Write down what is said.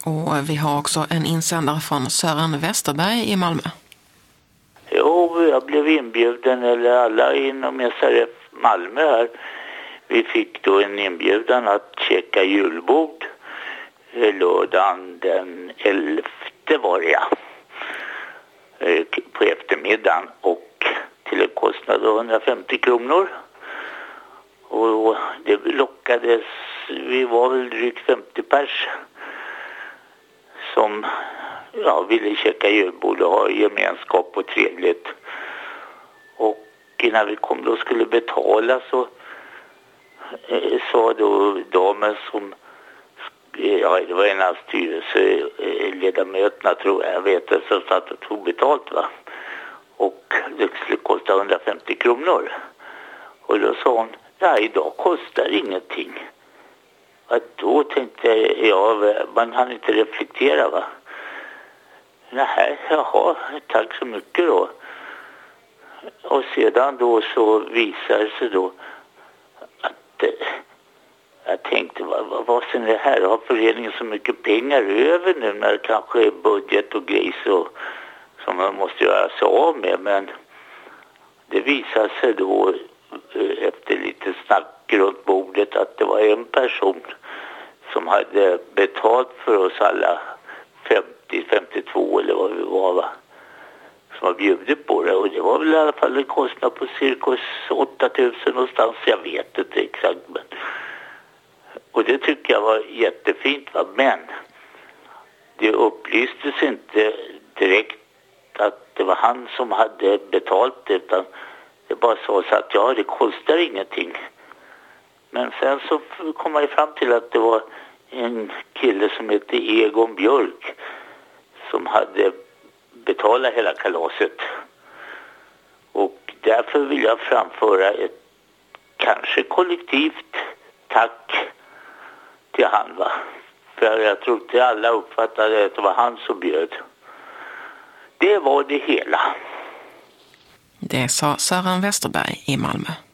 Och vi har också en insändare från Sören Westerberg i Malmö. Jo, jag blev inbjuden, eller alla inom SRF Malmö här. Vi fick då en inbjudan att käka julbord lördagen den 11 var det, på eftermiddagen, och till en kostnad av 150 kronor. Och det lockades, vi var väl drygt 50 pers som ville käka julbord och ha gemenskap och trevligt. Och när vi kom då skulle betala så sa då damen som, det var en av styrelseledamöterna tror jag vet, som satt och tog betalt va. Och det skulle kosta 150 kronor. Och då sa hon, idag kostar ingenting. Och då tänkte jag, man hann inte reflektera va. Nej, jaha, tack så mycket då. Och sedan då så visar det sig då att jag tänkte, vad sen det här? Har föreningen så mycket pengar över nu när det kanske är budget och grejs som man måste göra sig av med? Men det visar sig då efter lite snack runt bordet att det var en person som hade betalt för oss alla 50-52 eller vad vi var va, som har bjudit på det, och det var väl i alla fall en kostnad på cirka 8000 någonstans, jag vet inte exakt, men och det tycker jag var jättefint va, men det upplystes inte direkt att det var han som hade betalt, utan det bara sa så att det kostar ingenting. Men sen så kom man ju fram till att det var en kille som hette Egon Björk som hade betalat hela kalaset. Och därför vill jag framföra ett kanske kollektivt tack till han va. För jag tror inte alla uppfattade att det var han som bjöd. Det var det hela. Det sa Sören Westerberg i Malmö.